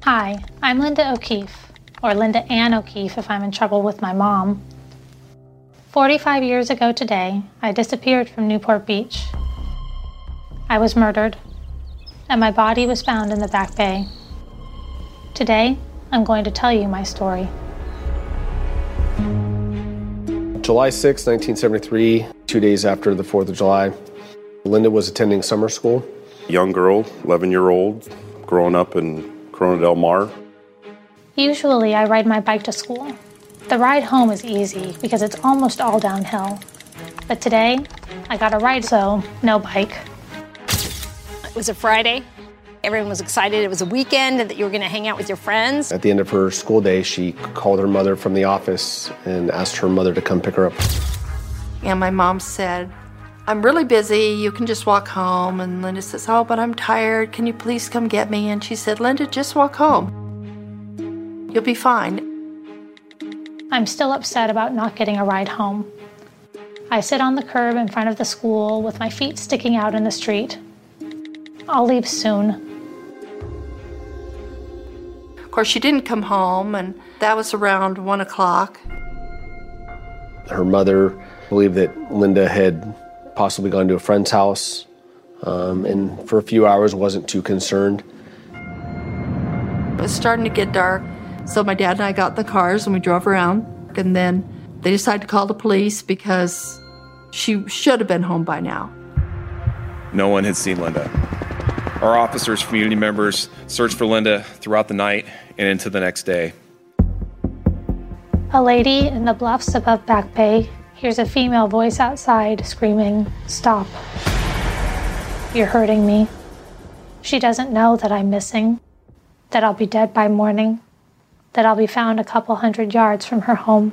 Hi, I'm Linda O'Keefe, or Linda Ann O'Keefe if I'm in trouble with my mom. 45 years ago today, I disappeared from Newport Beach. I was murdered, and my body was found in the Back Bay. Today, I'm going to tell you my story. July 6, 1973, 2 days after the 4th of July, Linda was attending summer school. Young girl, 11-year-old, growing up in Corona del Mar. Usually, I ride my bike to school. The ride home is easy because it's almost all downhill. But today, I got a ride, so no bike. It was a Friday. Everyone was excited. It was a weekend and that you were going to hang out with your friends. At the end of her school day, she called her mother from the office and asked her mother to come pick her up. And my mom said, "I'm really busy. You can just walk home." And Linda says, "Oh, but I'm tired. Can you please come get me?" And she said, "Linda, just walk home. You'll be fine." I'm still upset about not getting a ride home. I sit on the curb in front of the school with my feet sticking out in the street. I'll leave soon. Of course, she didn't come home, and that was around 1 o'clock. Her mother believed that Linda had possibly gone to a friend's house, and for a few hours wasn't too concerned. It was starting to get dark, so my dad and I got in the cars and we drove around, and then they decided to call the police because she should have been home by now. No one had seen Linda. Our officers, community members, searched for Linda throughout the night and into the next day. A lady in the bluffs above Back Bay hears a female voice outside screaming, "Stop. You're hurting me." She doesn't know that I'm missing, that I'll be dead by morning, that I'll be found a couple hundred yards from her home.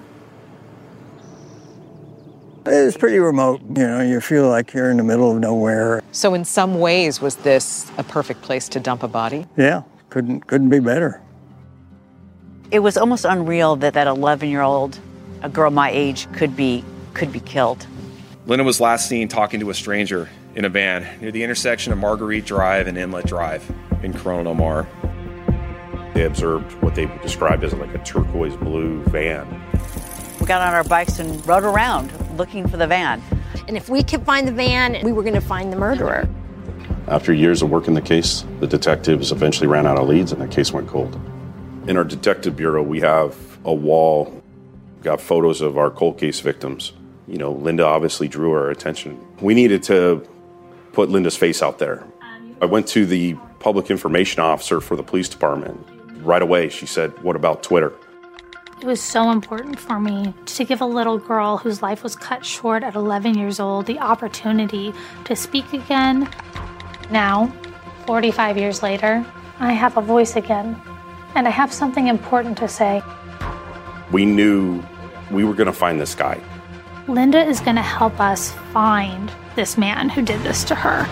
It was pretty remote. You feel like you're in the middle of nowhere. So in some ways, was this a perfect place to dump a body? Yeah, couldn't be better. It was almost unreal that 11-year-old, a girl my age, could be killed. Linda was last seen talking to a stranger in a van near the intersection of Marguerite Drive and Inlet Drive in Corona del Mar. They observed what they described as like a turquoise blue van. We got on our bikes and rode around looking for the van. And if we could find the van, we were going to find the murderer. After years of working the case, the detectives eventually ran out of leads and the case went cold. In our detective bureau, we have a wall, got photos of our cold case victims. Linda obviously drew our attention. We needed to put Linda's face out there. I went to the public information officer for the police department. Right away, she said, "What about Twitter?" It was so important for me to give a little girl whose life was cut short at 11 years old the opportunity to speak again. Now, 45 years later, I have a voice again, and I have something important to say. We knew we were going to find this guy. Linda is going to help us find this man who did this to her.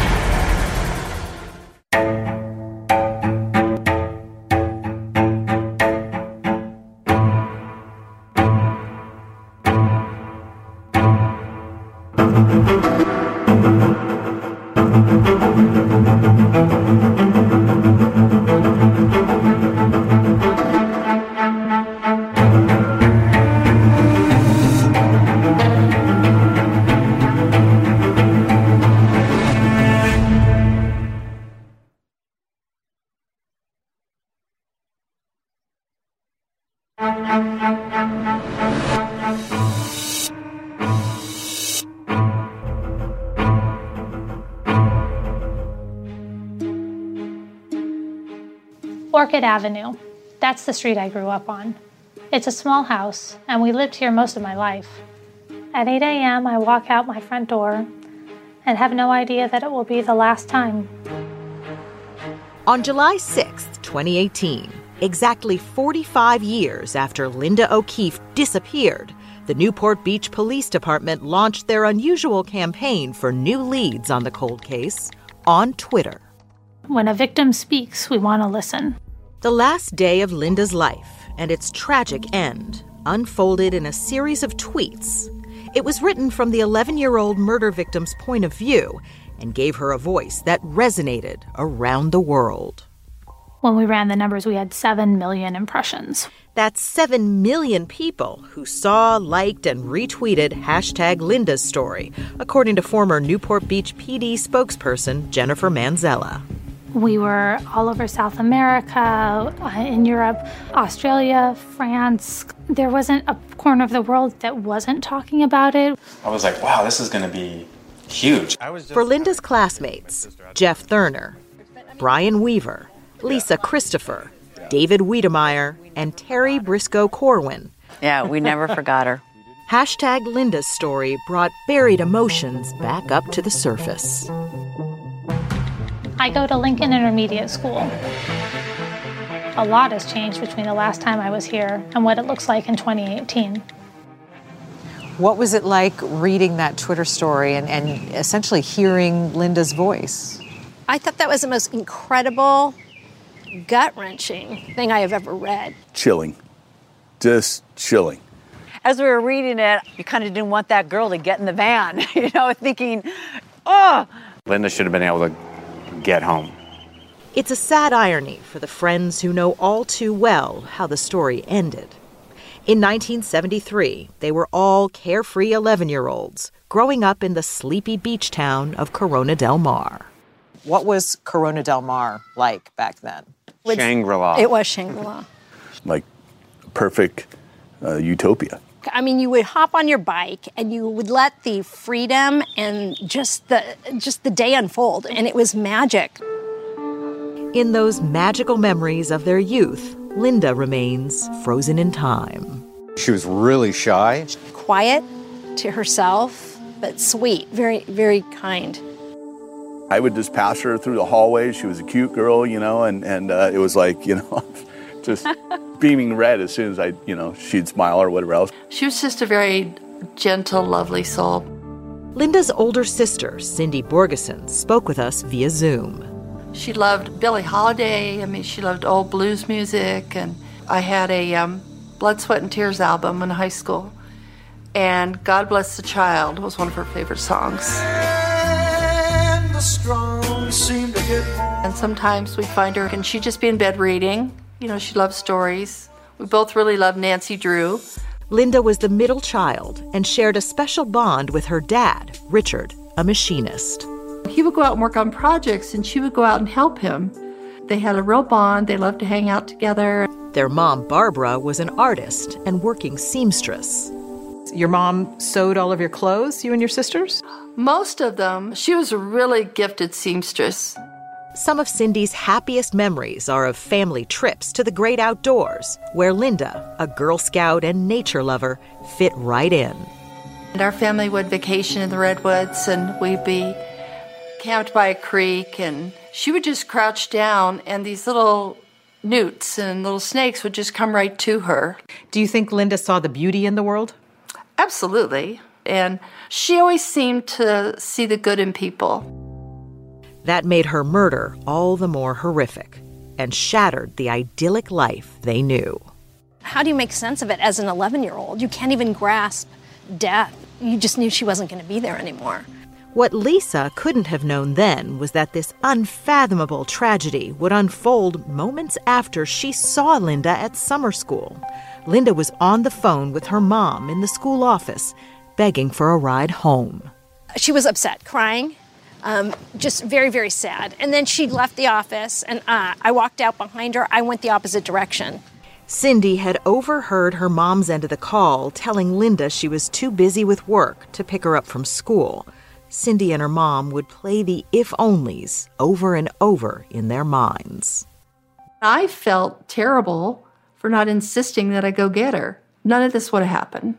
Orchid Avenue. That's the street I grew up on. It's a small house, and we lived here most of my life. At 8 a.m., I walk out my front door and have no idea that it will be the last time. On July 6th, 2018, exactly 45 years after Linda O'Keefe disappeared, the Newport Beach Police Department launched their unusual campaign for new leads on the cold case on Twitter. When a victim speaks, we want to listen. The last day of Linda's life and its tragic end unfolded in a series of tweets. It was written from the 11-year-old murder victim's point of view and gave her a voice that resonated around the world. When we ran the numbers, we had 7 million impressions. That's 7 million people who saw, liked, and retweeted hashtag Linda's story, according to former Newport Beach PD spokesperson Jennifer Manzella. We were all over South America, in Europe, Australia, France. There wasn't a corner of the world that wasn't talking about it. I was like, wow, this is going to be huge. For Linda's classmates, Jeff Thurner, Brian Weaver, Lisa Christopher, David Wiedemeyer, and Terry Briscoe Corwin. Yeah, we never forgot her. Hashtag Linda's story brought buried emotions back up to the surface. I go to Lincoln Intermediate School. A lot has changed between the last time I was here and what it looks like in 2018. What was it like reading that Twitter story and essentially hearing Linda's voice? I thought that was the most incredible, gut-wrenching thing I have ever read. Chilling. Just chilling. As we were reading it, you kind of didn't want that girl to get in the van, thinking, oh. Linda should have been able to get home. It's a sad irony for the friends who know all too well how the story ended. In 1973, they were all carefree 11-year-olds growing up in the sleepy beach town of Corona del Mar. What was Corona del Mar like back then? Shangri-La. It was Shangri-La. Like perfect utopia. I mean, you would hop on your bike and you would let the freedom and just the day unfold, and it was magic. In those magical memories of their youth, Linda remains frozen in time. She was really shy. Quiet to herself, but sweet, very, very kind. I would just pass her through the hallway. She was a cute girl, and it was like, just beaming red as soon as she'd smile or whatever else. She was just a very gentle, lovely soul. Linda's older sister, Cindy Borgeson, spoke with us via Zoom. She loved Billie Holiday. She loved old blues music. And I had a Blood, Sweat, and Tears album in high school. And God Bless the Child was one of her favorite songs. And the strong seem to get more. And sometimes we'd find her and she'd just be in bed reading. She loved stories. We both really loved Nancy Drew. Linda was the middle child and shared a special bond with her dad, Richard, a machinist. He would go out and work on projects, and she would go out and help him. They had a real bond. They loved to hang out together. Their mom, Barbara, was an artist and working seamstress. Your mom sewed all of your clothes, you and your sisters? Most of them. She was a really gifted seamstress. Some of Cindy's happiest memories are of family trips to the great outdoors, where Linda, a Girl Scout and nature lover, fit right in. And our family would vacation in the Redwoods, and we'd be camped by a creek, and she would just crouch down, and these little newts and little snakes would just come right to her. Do you think Linda saw the beauty in the world? Absolutely. And she always seemed to see the good in people. That made her murder all the more horrific and shattered the idyllic life they knew. How do you make sense of it as an 11-year-old? You can't even grasp death. You just knew she wasn't going to be there anymore. What Lisa couldn't have known then was that this unfathomable tragedy would unfold moments after she saw Linda at summer school. Linda was on the phone with her mom in the school office, begging for a ride home. She was upset, crying, just very, very sad. And then she left the office, and I walked out behind her. I went the opposite direction. Cindy had overheard her mom's end of the call, telling Linda she was too busy with work to pick her up from school. Cindy and her mom would play the if-onlys over and over in their minds. I felt terrible for not insisting that I go get her. None of this would have happened.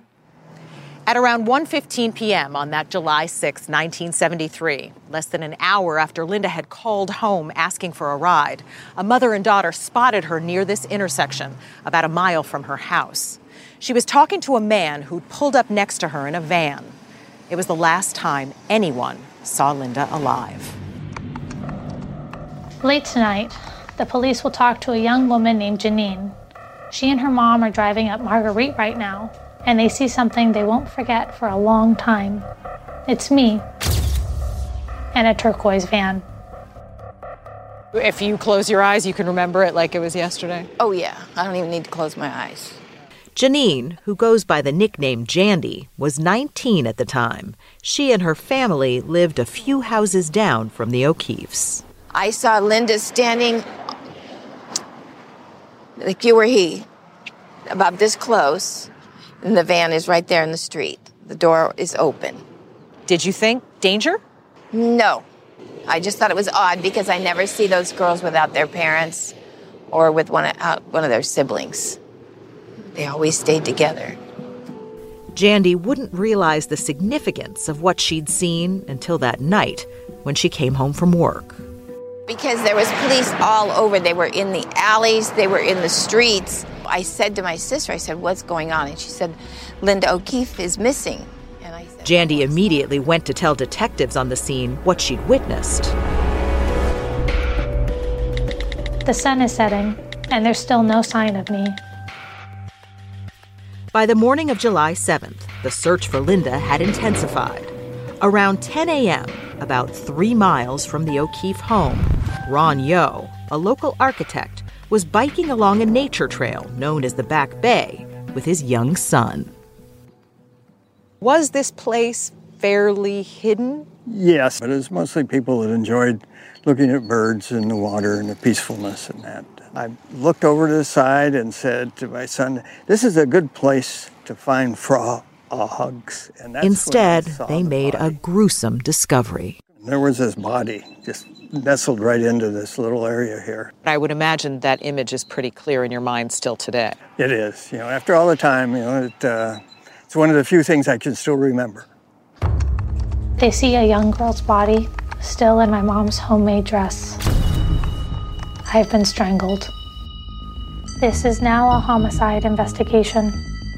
At around 1:15 p.m. on that July 6, 1973, less than an hour after Linda had called home asking for a ride, a mother and daughter spotted her near this intersection, about a mile from her house. She was talking to a man who'd pulled up next to her in a van. It was the last time anyone saw Linda alive. Late tonight, the police will talk to a young woman named Janine. She and her mom are driving up Marguerite right now, and they see something they won't forget for a long time. It's me and a turquoise van. If you close your eyes, you can remember it like it was yesterday? Oh, yeah. I don't even need to close my eyes. Janine, who goes by the nickname Jandy, was 19 at the time. She and her family lived a few houses down from the O'Keefes. I saw Linda standing like you or he, about this close, and the van is right there in the street. The door is open. Did you think danger? No. I just thought it was odd because I never see those girls without their parents or with one of their siblings. They always stayed together. Jandy wouldn't realize the significance of what she'd seen until that night when she came home from work. Because there was police all over. They were in the alleys. They were in the streets. I said to my sister, I said, what's going on? And she said, Linda O'Keefe is missing. And I said, Jandy immediately went to tell detectives on the scene what she'd witnessed. The sun is setting, and there's still no sign of me. By the morning of July 7th, the search for Linda had intensified. Around 10 a.m., about 3 miles from the O'Keefe home, Ron Yo, a local architect, was biking along a nature trail known as the Back Bay with his young son. Was this place fairly hidden? Yes, but it was mostly people that enjoyed looking at birds and the water and the peacefulness and that. I looked over to the side and said to my son, this is a good place to find frogs. And that's Instead, they made a gruesome discovery. There was this body just nestled right into this little area here. I would imagine that image is pretty clear in your mind still today. It is. After all the time, it's one of the few things I can still remember. They see a young girl's body still in my mom's homemade dress. I've been strangled. This is now a homicide investigation.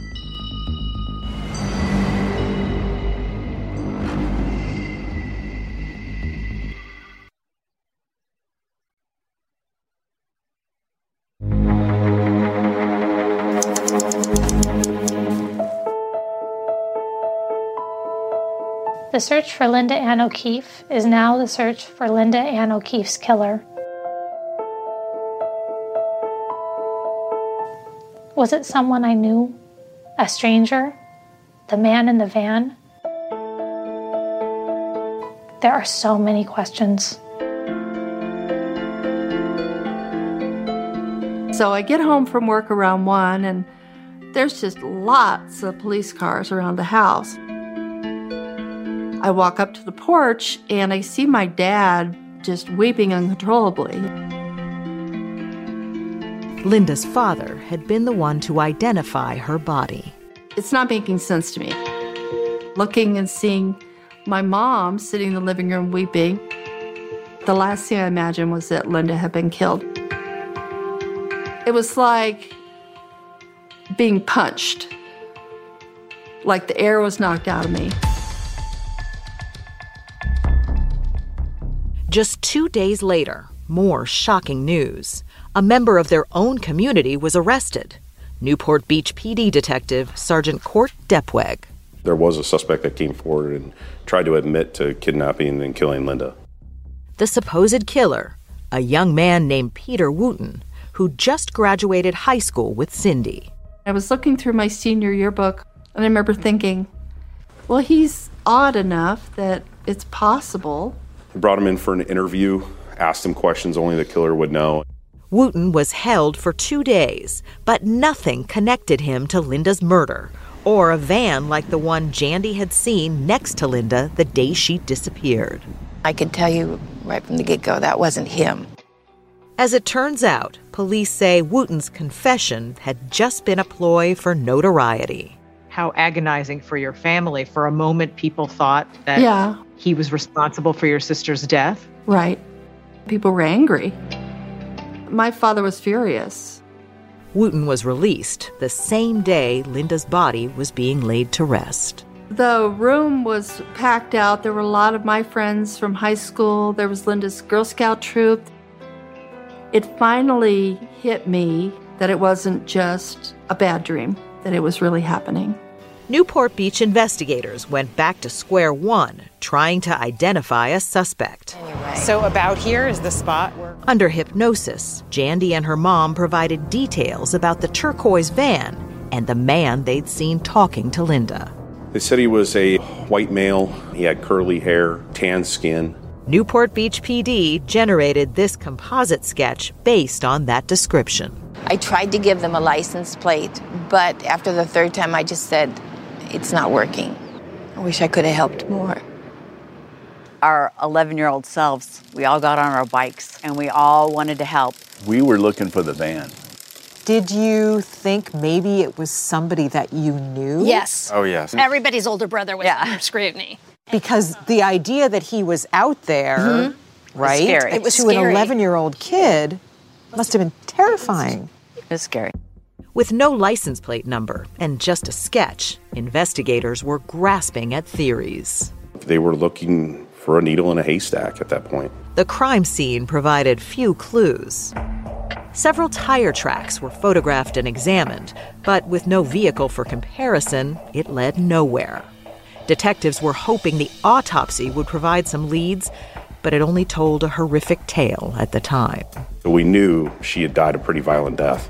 The search for Linda Ann O'Keefe is now the search for Linda Ann O'Keefe's killer. Was it someone I knew? A stranger? The man in the van? There are so many questions. So I get home from work around 1, and there's just lots of police cars around the house. I walk up to the porch, and I see my dad just weeping uncontrollably. Linda's father had been the one to identify her body. It's not making sense to me. Looking and seeing my mom sitting in the living room weeping, the last thing I imagined was that Linda had been killed. It was like being punched, like the air was knocked out of me. Just 2 days later, more shocking news. A member of their own community was arrested. Newport Beach PD detective Sergeant Court Depweg. There was a suspect that came forward and tried to admit to kidnapping and killing Linda. The supposed killer, a young man named Peter Wooten, who just graduated high school with Cindy. I was looking through my senior yearbook, and I remember thinking, well, he's odd enough that it's possible. We brought him in for an interview, asked him questions only the killer would know. Wooten was held for 2 days, but nothing connected him to Linda's murder or a van like the one Jandy had seen next to Linda the day she disappeared. I could tell you right from the get-go that wasn't him. As it turns out, police say Wooten's confession had just been a ploy for notoriety. How agonizing for your family. For a moment, people thought that he was responsible for your sister's death. Right. People were angry. My father was furious. Wooten was released the same day Linda's body was being laid to rest. The room was packed out. There were a lot of my friends from high school. There was Linda's Girl Scout troop. It finally hit me that it wasn't just a bad dream, that it was really happening. Newport Beach investigators went back to square one, trying to identify a suspect. So about here is the spot where... Under hypnosis, Jandy and her mom provided details about the turquoise van and the man they'd seen talking to Linda. They said he was a white male. He had curly hair, tan skin. Newport Beach PD generated this composite sketch based on that description. I tried to give them a license plate, but after the third time I just said, it's not working. I wish I could have helped more. Our 11-year-old selves, we all got on our bikes and we all wanted to help. We were looking for the van. Did you think maybe it was somebody that you knew? Yes. Oh, yes. Everybody's older brother was under scrutiny. Because the idea that he was out there, right? Scary. It was to scary. an 11-year-old kid must have been terrifying. It was scary. With no license plate number and just a sketch, investigators were grasping at theories. They were looking for a needle in a haystack at that point. The crime scene provided few clues. Several tire tracks were photographed and examined, but with no vehicle for comparison, it led nowhere. Detectives were hoping the autopsy would provide some leads, but it only told a horrific tale at the time. So we knew she had died a pretty violent death.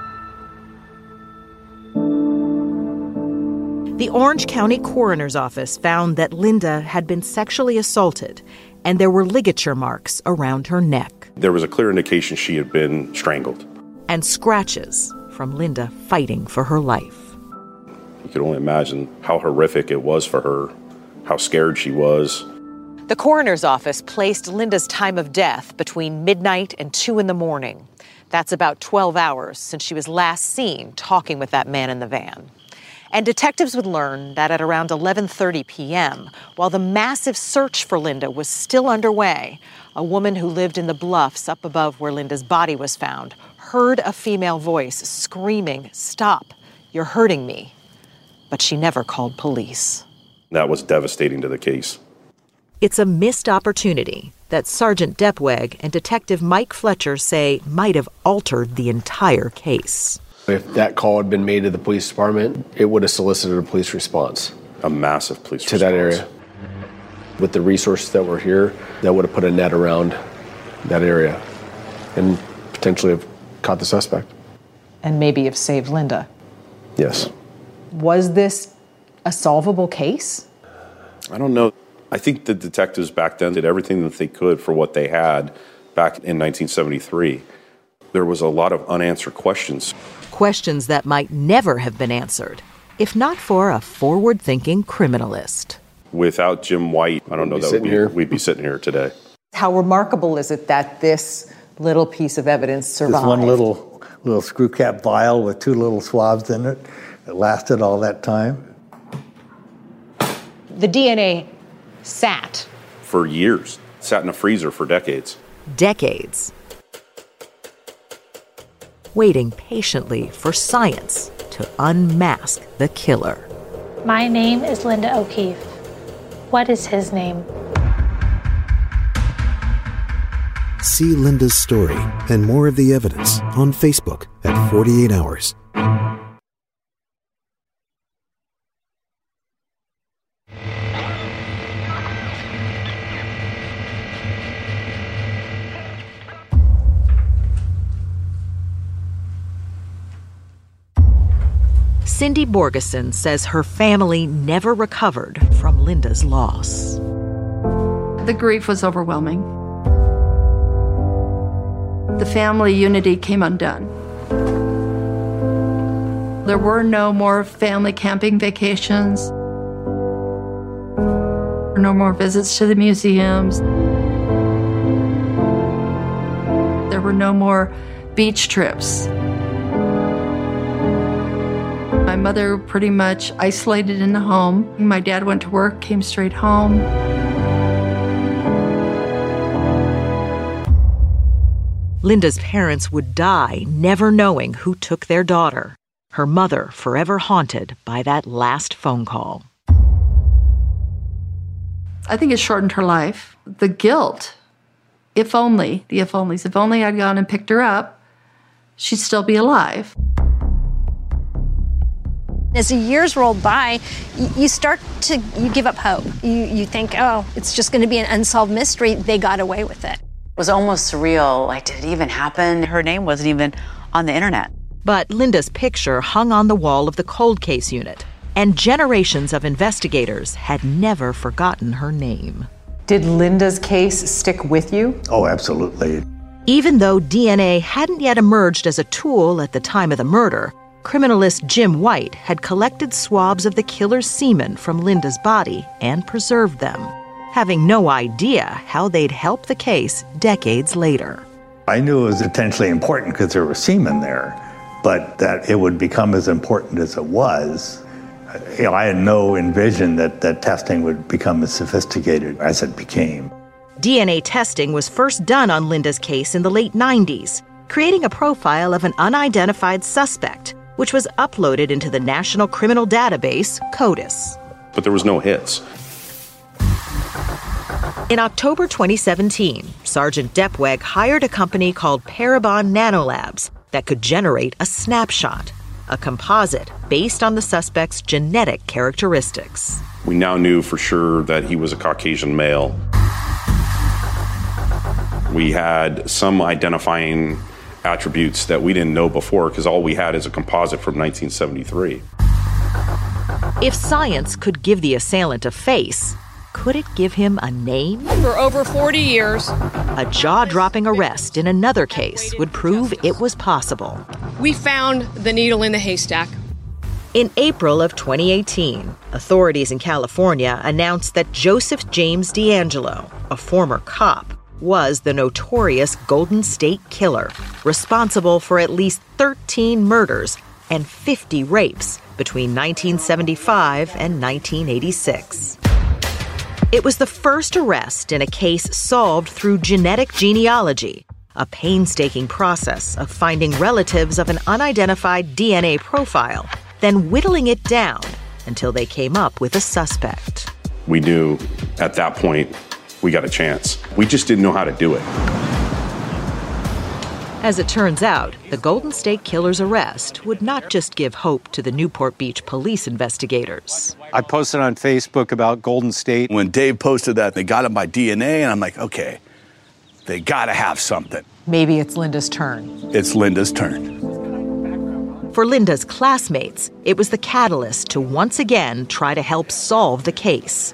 The Orange County Coroner's Office found that Linda had been sexually assaulted, and there were ligature marks around her neck. There was a clear indication she had been strangled. And scratches from Linda fighting for her life. You could only imagine how horrific it was for her, how scared she was. The coroner's office placed Linda's time of death between midnight and 2 in the morning. That's about 12 hours since she was last seen talking with that man in the van. And detectives would learn that at around 11:30 p.m., while the massive search for Linda was still underway, a woman who lived in the bluffs up above where Linda's body was found heard a female voice screaming, "Stop, you're hurting me." But she never called police. That was devastating to the case. It's a missed opportunity that Sergeant Depweg and Detective Mike Fletcher say might have altered the entire case. If that call had been made to the police department, it would have solicited a police response. A massive police response. To that area. With the resources that were here, that would have put a net around that area and potentially have caught the suspect. And maybe have saved Linda. Yes. Was this a solvable case? I don't know. I think the detectives back then did everything that they could for what they had back in 1973. There was a lot of unanswered questions. Questions that might never have been answered, if not for a forward-thinking criminalist. Without Jim White, I don't know that we'd be sitting here today. How remarkable is it that this little piece of evidence survived? This one little screw cap vial with 2 little swabs in it. It lasted all that time. The DNA sat. For years. Sat in a freezer for decades. Decades. Waiting patiently for science to unmask the killer. My name is Linda O'Keefe. What is his name? See Linda's story and more of the evidence on Facebook at 48 Hours. Cindy Borgeson says her family never recovered from Linda's loss. The grief was overwhelming. The family unity came undone. There were no more family camping vacations, no more visits to the museums. There were no more beach trips. My mother pretty much isolated in the home. My dad went to work, came straight home. Linda's parents would die never knowing who took their daughter, her mother forever haunted by that last phone call. I think it shortened her life. The guilt, if only I'd gone and picked her up, she'd still be alive. As the years rolled by, you give up hope. You think, oh, it's just going to be an unsolved mystery. They got away with it. It was almost surreal. Like, did it even happen? Her name wasn't even on the internet. But Linda's picture hung on the wall of the cold case unit, and generations of investigators had never forgotten her name. Did Linda's case stick with you? Oh, absolutely. Even though DNA hadn't yet emerged as a tool at the time of the murder, criminalist Jim White had collected swabs of the killer's semen from Linda's body and preserved them, having no idea how they'd help the case decades later. I knew it was potentially important because there was semen there, but that it would become as important as it was, I had no envision that testing would become as sophisticated as it became. DNA testing was first done on Linda's case in the late 90s, creating a profile of an unidentified suspect, which was uploaded into the National Criminal Database, CODIS. But there was no hits. In October 2017, Sergeant Depweg hired a company called Parabon Nanolabs that could generate a snapshot, a composite based on the suspect's genetic characteristics. We now knew for sure that he was a Caucasian male. We had some identifying attributes that we didn't know before because all we had is a composite from 1973. If science could give the assailant a face, could it give him a name? For over 40 years. A jaw-dropping arrest in another case would prove it was possible. We found the needle in the haystack. In April of 2018, authorities in California announced that Joseph James DeAngelo, a former cop, was the notorious Golden State Killer, responsible for at least 13 murders and 50 rapes between 1975 and 1986. It was the first arrest in a case solved through genetic genealogy, a painstaking process of finding relatives of an unidentified DNA profile, then whittling it down until they came up with a suspect. We knew at that point we got a chance. We just didn't know how to do it. As it turns out, the Golden State Killer's arrest would not just give hope to the Newport Beach police investigators. I posted on Facebook about Golden State. When Dave posted that, they got him by DNA, and I'm like, okay, they gotta have something. Maybe it's Linda's turn. It's Linda's turn. For Linda's classmates, it was the catalyst to once again try to help solve the case.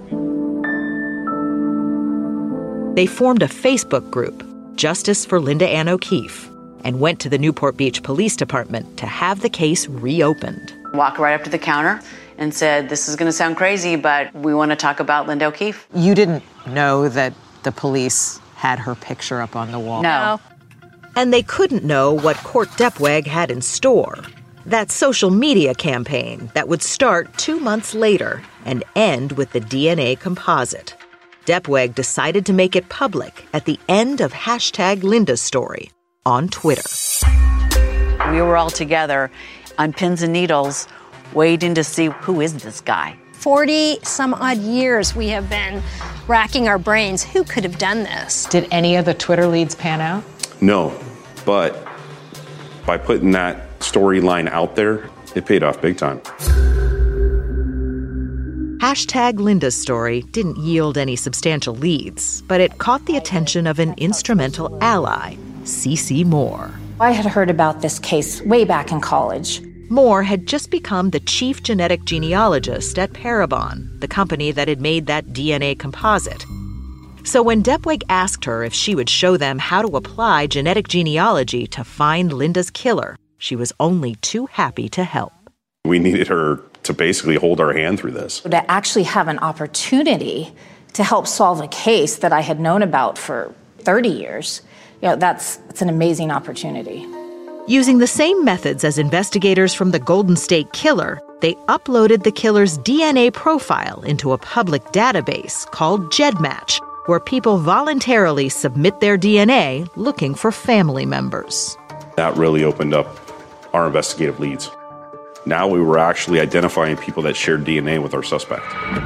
They formed a Facebook group, Justice for Linda Ann O'Keefe, and went to the Newport Beach Police Department to have the case reopened. Walked right up to the counter and said, this is going to sound crazy, but we want to talk about Linda O'Keefe. You didn't know that the police had her picture up on the wall? No. And they couldn't know what Court Depweg had in store. That social media campaign that would start 2 months later and end with the DNA composite. Depweg decided to make it public at the end of #LindaStory on Twitter. We were all together on pins and needles waiting to see who is this guy. 40 some odd years we have been racking our brains. Who could have done this? Did any of the Twitter leads pan out? No, but by putting that storyline out there, it paid off big time. #LindaStory didn't yield any substantial leads, but it caught the attention of an instrumental ally, CeCe Moore. I had heard about this case way back in college. Moore had just become the chief genetic genealogist at Parabon, the company that had made that DNA composite. So when Depweg asked her if she would show them how to apply genetic genealogy to find Linda's killer, she was only too happy to help. We needed her to basically hold our hand through this. To actually have an opportunity to help solve a case that I had known about for 30 years, that's an amazing opportunity. Using the same methods as investigators from the Golden State Killer, they uploaded the killer's DNA profile into a public database called GEDmatch, where people voluntarily submit their DNA looking for family members. That really opened up our investigative leads. Now we were actually identifying people that shared DNA with our suspect.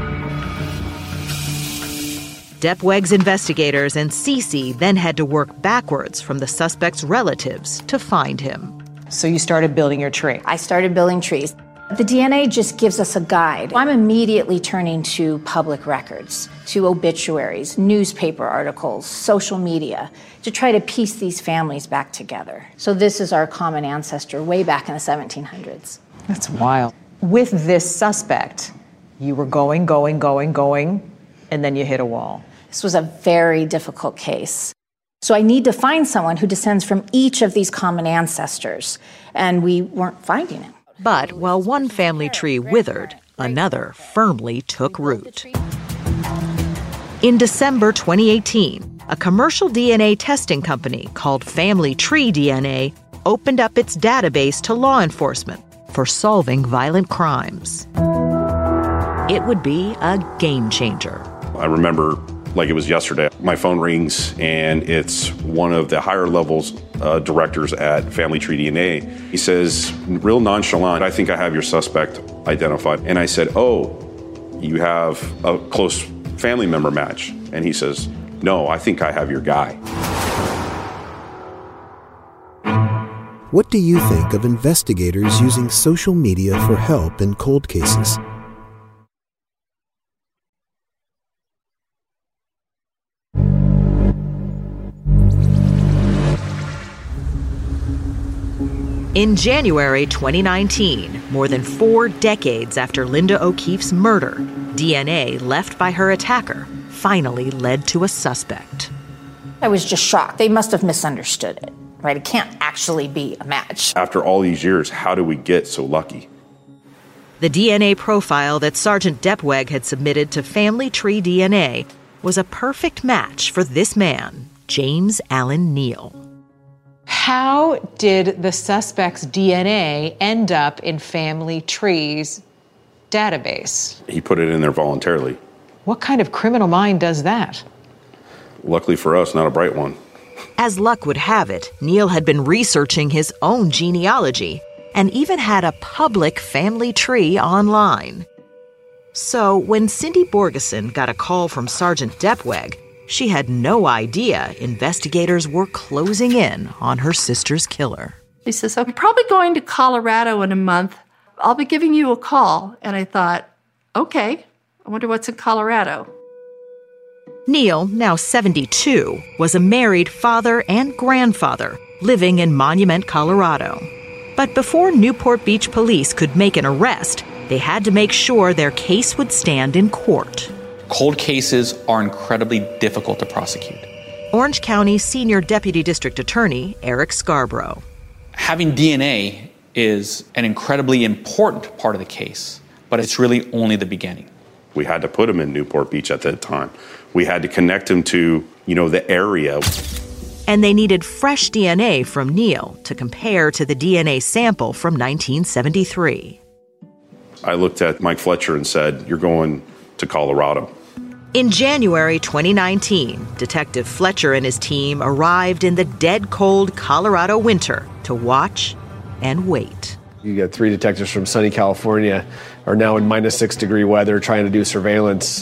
Depweg's investigators and CeCe then had to work backwards from the suspect's relatives to find him. So you started building your tree. I started building trees. The DNA just gives us a guide. I'm immediately turning to public records, to obituaries, newspaper articles, social media, to try to piece these families back together. So this is our common ancestor way back in the 1700s. That's wild. With this suspect, you were going, and then you hit a wall. This was a very difficult case. So I need to find someone who descends from each of these common ancestors, and we weren't finding him. But while one family tree withered, another firmly took root. In December 2018, a commercial DNA testing company called Family Tree DNA opened up its database to law enforcement for solving violent crimes. It would be a game changer. I remember like it was yesterday. My phone rings and it's one of the higher levels directors at Family Tree DNA. He says, real nonchalant, I think I have your suspect identified. And I said, oh, you have a close family member match. And he says, no, I think I have your guy. What do you think of investigators using social media for help in cold cases? In January 2019, more than 4 decades after Linda O'Keefe's murder, DNA left by her attacker finally led to a suspect. I was just shocked. They must have misunderstood it, right? It can't actually be a match. After all these years, how do we get so lucky? The DNA profile that Sergeant Depweg had submitted to Family Tree DNA was a perfect match for this man, James Allen Neal. How did the suspect's DNA end up in Family Tree's database? He put it in there voluntarily. What kind of criminal mind does that? Luckily for us, not a bright one. As luck would have it, Neal had been researching his own genealogy and even had a public family tree online. So when Cindy Borgeson got a call from Sergeant Depweg, she had no idea investigators were closing in on her sister's killer. He says, I'm probably going to Colorado in a month. I'll be giving you a call. And I thought, okay, I wonder what's in Colorado. Neal, now 72, was a married father and grandfather living in Monument, Colorado. But before Newport Beach police could make an arrest, they had to make sure their case would stand in court. Cold cases are incredibly difficult to prosecute. Orange County Senior Deputy District Attorney Eric Scarborough. Having DNA is an incredibly important part of the case, but it's really only the beginning. We had to put him in Newport Beach at that time. We had to connect him to, the area. And they needed fresh DNA from Neal to compare to the DNA sample from 1973. I looked at Mike Fletcher and said, you're going to Colorado. In January 2019, Detective Fletcher and his team arrived in the dead cold Colorado winter to watch and wait. You got 3 detectives from sunny California are now in -6 degree weather trying to do surveillance.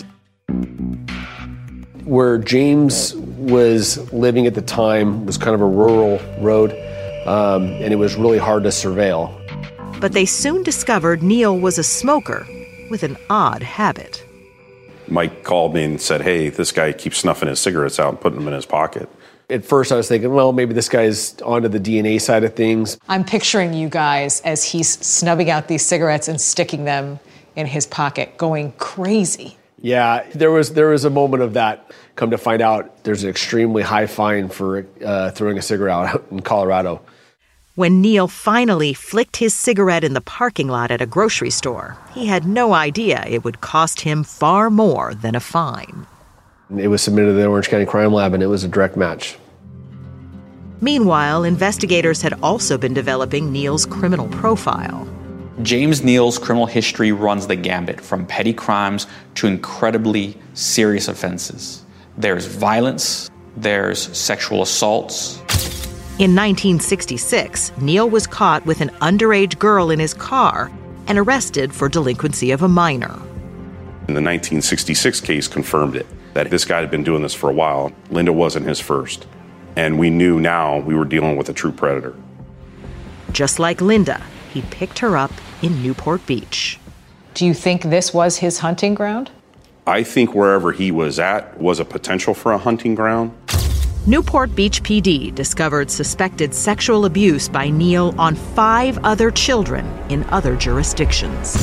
Where James was living at the time was kind of a rural road, and it was really hard to surveil. But they soon discovered Neal was a smoker with an odd habit. Mike called me and said, hey, this guy keeps snuffing his cigarettes out and putting them in his pocket. At first I was thinking, well, maybe this guy's onto the DNA side of things. I'm picturing you guys as he's snubbing out these cigarettes and sticking them in his pocket, going crazy. Yeah, there was a moment of that. Come to find out, there's an extremely high fine for throwing a cigarette out in Colorado. When Neal finally flicked his cigarette in the parking lot at a grocery store, he had no idea it would cost him far more than a fine. It was submitted to the Orange County Crime Lab, and it was a direct match. Meanwhile, investigators had also been developing Neal's criminal profile. James Neal's criminal history runs the gambit from petty crimes to incredibly serious offenses. There's violence, there's sexual assaults. In 1966, Neal was caught with an underage girl in his car and arrested for delinquency of a minor. And the 1966 case confirmed it, that this guy had been doing this for a while. Linda wasn't his first. And we knew now we were dealing with a true predator. Just like Linda, he picked her up in Newport Beach. Do you think this was his hunting ground? I think wherever he was at was a potential for a hunting ground. Newport Beach PD discovered suspected sexual abuse by Neal on 5 other children in other jurisdictions.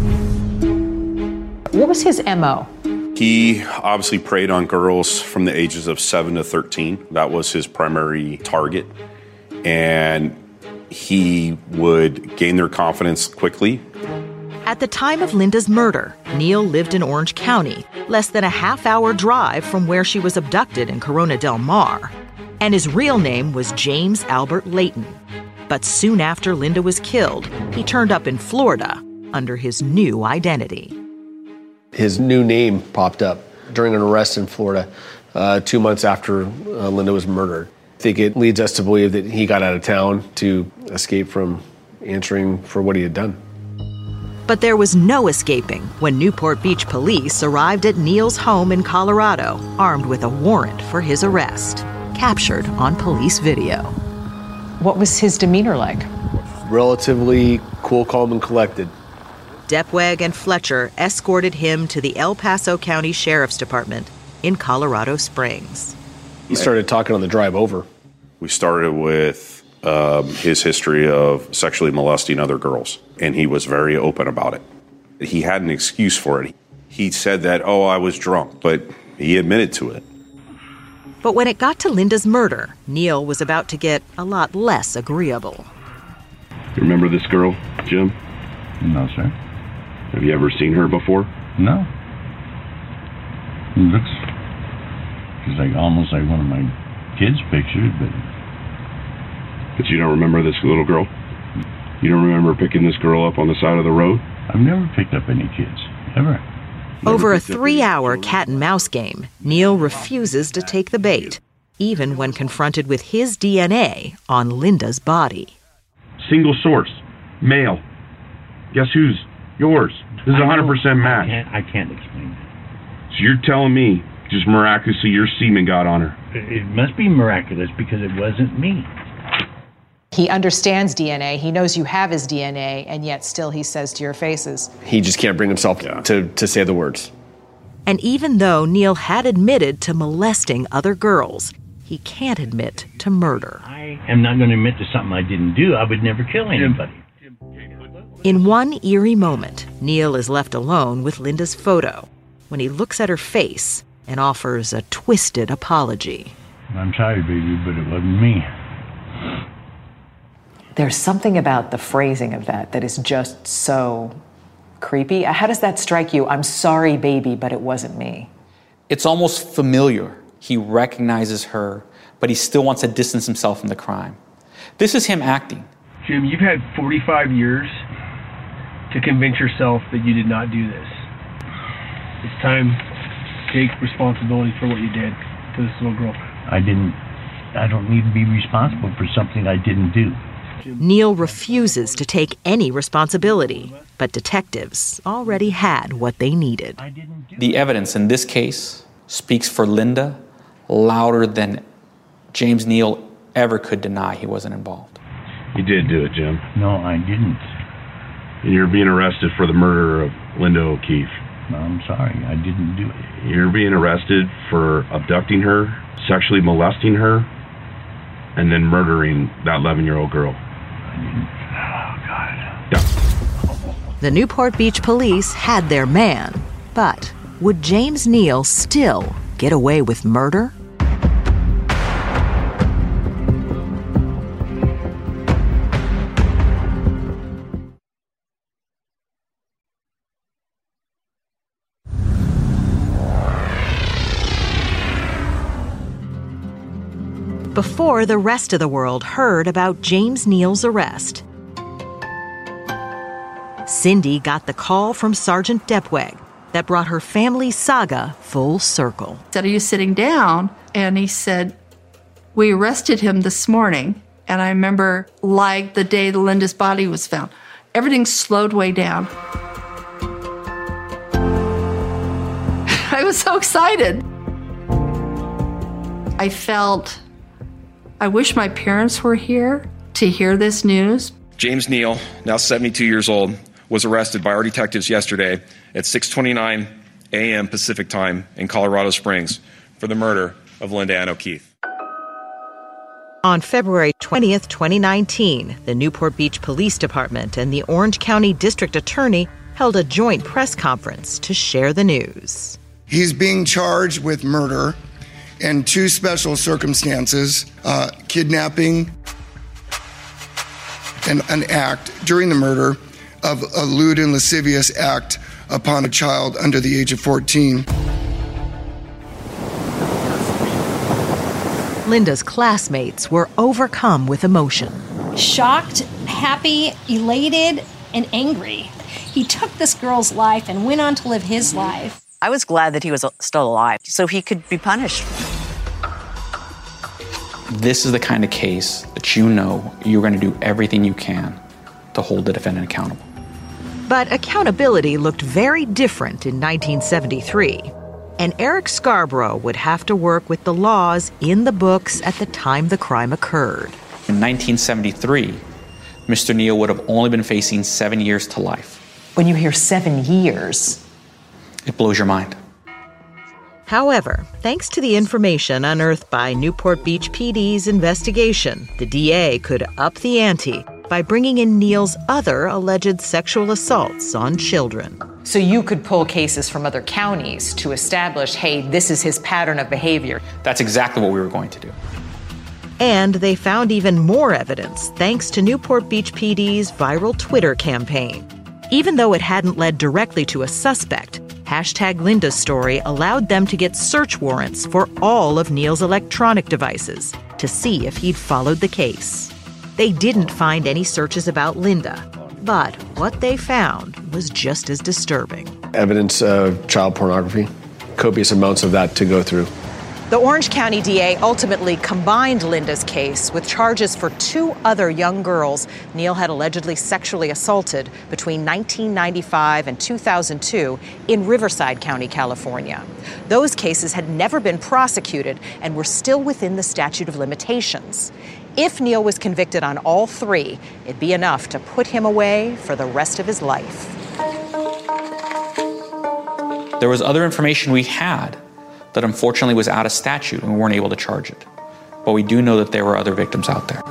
What was his MO? He obviously preyed on girls from the ages of 7 to 13. That was his primary target. And he would gain their confidence quickly. At the time of Linda's murder, Neal lived in Orange County, less than a half-hour drive from where she was abducted in Corona del Mar. And his real name was James Albert Layton. But soon after Linda was killed, he turned up in Florida under his new identity. His new name popped up during an arrest in Florida 2 months after Linda was murdered. I think it leads us to believe that he got out of town to escape from answering for what he had done. But there was no escaping when Newport Beach police arrived at Neal's home in Colorado, armed with a warrant for his arrest, captured on police video. What was his demeanor like? Relatively cool, calm, and collected. Depweg and Fletcher escorted him to the El Paso County Sheriff's Department in Colorado Springs. He started talking on the drive over. We started with his history of sexually molesting other girls, and he was very open about it. He had an excuse for it. He said that, I was drunk, but he admitted to it. But when it got to Linda's murder, Neal was about to get a lot less agreeable. You remember this girl, Jim? No, sir. Have you ever seen her before? No. It looks like almost like one of my kids' pictures, but you don't remember this little girl? You don't remember picking this girl up on the side of the road? I've never picked up any kids, ever. Over a 3-hour cat-and-mouse game, Neal refuses to take the bait, even when confronted with his DNA on Linda's body. Single source, male. Guess whose? Yours. This is 100% match. I can't explain that. So you're telling me just miraculously your semen got on her? It must be miraculous because it wasn't me. He understands DNA. He knows you have his DNA, and yet still he says to your faces. He just can't bring himself to say the words. And even though Neal had admitted to molesting other girls, he can't admit to murder. I am not going to admit to something I didn't do. I would never kill anybody. In one eerie moment, Neal is left alone with Linda's photo when he looks at her face and offers a twisted apology. I'm sorry, baby, but it wasn't me. There's something about the phrasing of that is just so creepy. How does that strike you? I'm sorry, baby, but it wasn't me. It's almost familiar. He recognizes her, but he still wants to distance himself from the crime. This is him acting. Jim, you've had 45 years to convince yourself that you did not do this. It's time to take responsibility for what you did to this little girl. I don't need to be responsible for something I didn't do. Neal refuses to take any responsibility, but detectives already had what they needed. The evidence in this case speaks for Linda louder than James Neal ever could deny he wasn't involved. You did do it, Jim. No, I didn't. And you're being arrested for the murder of Linda O'Keefe. No, I'm sorry, I didn't do it. You're being arrested for abducting her, sexually molesting her, and then murdering that 11-year-old girl. Oh, God. Yeah. The Newport Beach police had their man, but would James Neal still get away with murder? Before the rest of the world heard about James Neal's arrest, Cindy got the call from Sergeant Depweg that brought her family's saga full circle. He said, "Are you sitting down?" And he said, "We arrested him this morning." And I remember, like the day Linda's body was found, everything slowed way down. I was so excited. I wish my parents were here to hear this news. James Neal, now 72 years old, was arrested by our detectives yesterday at 6:29 a.m. Pacific time in Colorado Springs for the murder of Linda Ann O'Keefe. On February 20th, 2019, the Newport Beach Police Department and the Orange County District Attorney held a joint press conference to share the news. He's being charged with murder and two special circumstances, kidnapping and an act during the murder of a lewd and lascivious act upon a child under the age of 14. Linda's classmates were overcome with emotion. Shocked, happy, elated, and angry. He took this girl's life and went on to live his life. I was glad that he was still alive, so he could be punished. This is the kind of case that you know you're going to do everything you can to hold the defendant accountable. But accountability looked very different in 1973. And Eric Scarborough would have to work with the laws in the books at the time the crime occurred. In 1973, Mr. Neal would have only been facing 7 years to life. When you hear 7 years, it blows your mind. However, thanks to the information unearthed by Newport Beach PD's investigation, the DA could up the ante by bringing in Neal's other alleged sexual assaults on children. So you could pull cases from other counties to establish, hey, this is his pattern of behavior. That's exactly what we were going to do. And they found even more evidence thanks to Newport Beach PD's viral Twitter campaign. Even though it hadn't led directly to a suspect, #Linda's story allowed them to get search warrants for all of Neal's electronic devices to see if he'd followed the case. They didn't find any searches about Linda, but what they found was just as disturbing. Evidence of child pornography, copious amounts of that to go through. The Orange County DA ultimately combined Linda's case with charges for 2 other young girls Neal had allegedly sexually assaulted between 1995 and 2002 in Riverside County, California. Those cases had never been prosecuted and were still within the statute of limitations. If Neal was convicted on all 3, it'd be enough to put him away for the rest of his life. There was other information we had that unfortunately was out of statute and we weren't able to charge it. But we do know that there were other victims out there.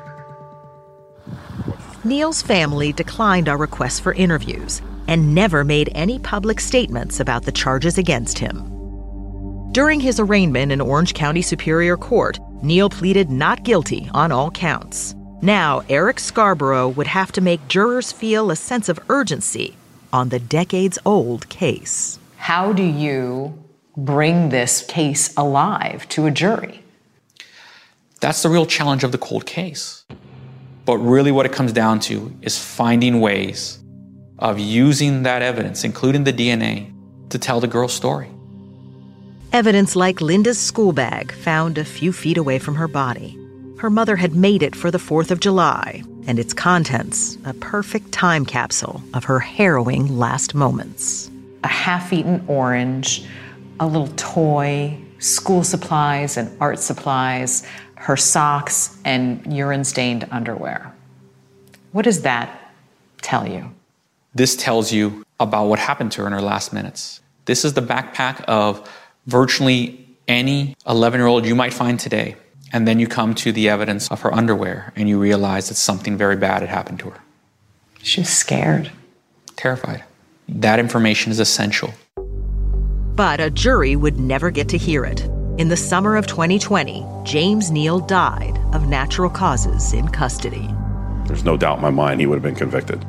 Neal's family declined our requests for interviews and never made any public statements about the charges against him. During his arraignment in Orange County Superior Court, Neal pleaded not guilty on all counts. Now, Eric Scarborough would have to make jurors feel a sense of urgency on the decades-old case. How do you bring this case alive to a jury? That's the real challenge of the cold case. But really what it comes down to is finding ways of using that evidence, including the DNA, to tell the girl's story. Evidence like Linda's school bag found a few feet away from her body. Her mother had made it for the 4th of July, and its contents, a perfect time capsule of her harrowing last moments. A half-eaten orange, a little toy, school supplies and art supplies, her socks, and urine-stained underwear. What does that tell you? This tells you about what happened to her in her last minutes. This is the backpack of virtually any 11-year-old you might find today. And then you come to the evidence of her underwear and you realize that something very bad had happened to her. She was scared. Terrified. That information is essential. But a jury would never get to hear it. In the summer of 2020, James Neal died of natural causes in custody. There's no doubt in my mind he would have been convicted.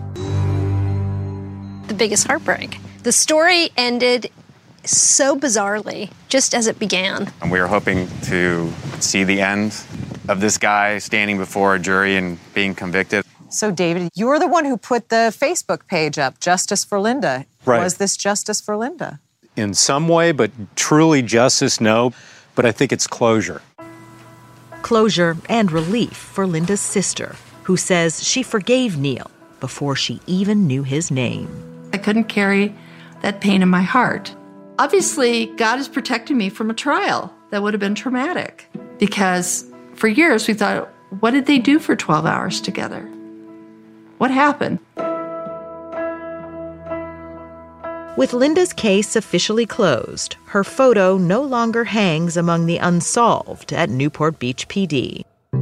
The biggest heartbreak. The story ended so bizarrely, just as it began. And we were hoping to see the end of this guy standing before a jury and being convicted. So, David, you're the one who put the Facebook page up, Justice for Linda. Right. Was this justice for Linda? In some way, but truly justice, no. But I think it's closure. Closure and relief for Linda's sister, who says she forgave Neal before she even knew his name. I couldn't carry that pain in my heart. Obviously, God has protected me from a trial that would have been traumatic, because for years we thought, what did they do for 12 hours together? What happened? With Linda's case officially closed, her photo no longer hangs among the unsolved at Newport Beach PD.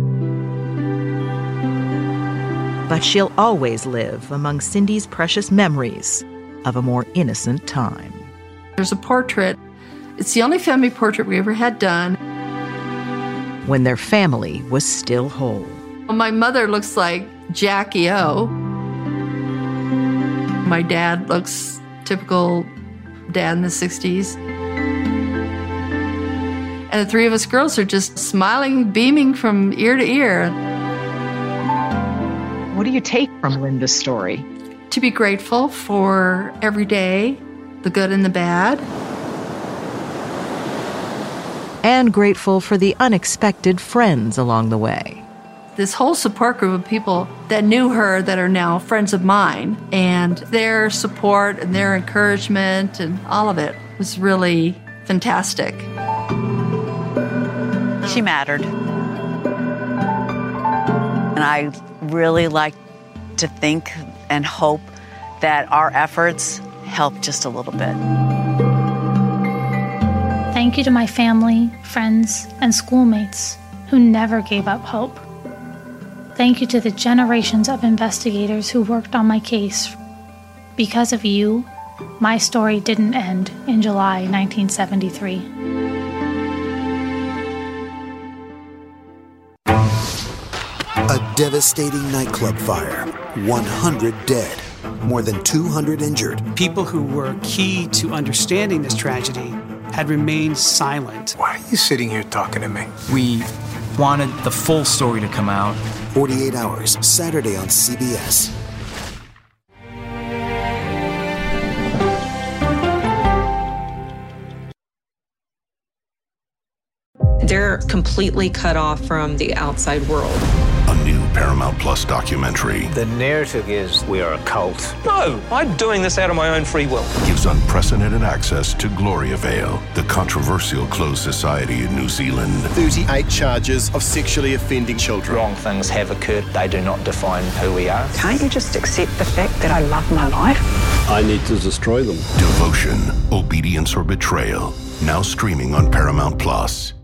But she'll always live among Cindy's precious memories of a more innocent time. There's a portrait. It's the only family portrait we ever had done. When their family was still whole. My mother looks like Jackie O. My dad looks typical dad in the 60s. And the three of us girls are just smiling, beaming from ear to ear. What do you take from Linda's story? To be grateful for every day, the good and the bad. And grateful for the unexpected friends along the way. This whole support group of people that knew her that are now friends of mine, and their support and their encouragement and all of it was really fantastic. She mattered. And I really like to think and hope that our efforts help just a little bit. Thank you to my family, friends, and schoolmates who never gave up hope. Thank you to the generations of investigators who worked on my case. Because of you, my story didn't end in July 1973. A devastating nightclub fire. 100 dead. More than 200 injured. People who were key to understanding this tragedy had remained silent. Why are you sitting here talking to me? We wanted the full story to come out. 48 Hours, Saturday on CBS. They're completely cut off from the outside world. A new Paramount Plus documentary The narrative is we are a cult. No, I'm doing this out of my own free will. gives unprecedented access to Gloria Vale, the controversial closed society in New Zealand. 38 charges of sexually offending children. Wrong things have occurred. They do not define who we are. Can't you just accept the fact that I love my life? I need to destroy them. Devotion, Obedience, or Betrayal. Now streaming on Paramount Plus.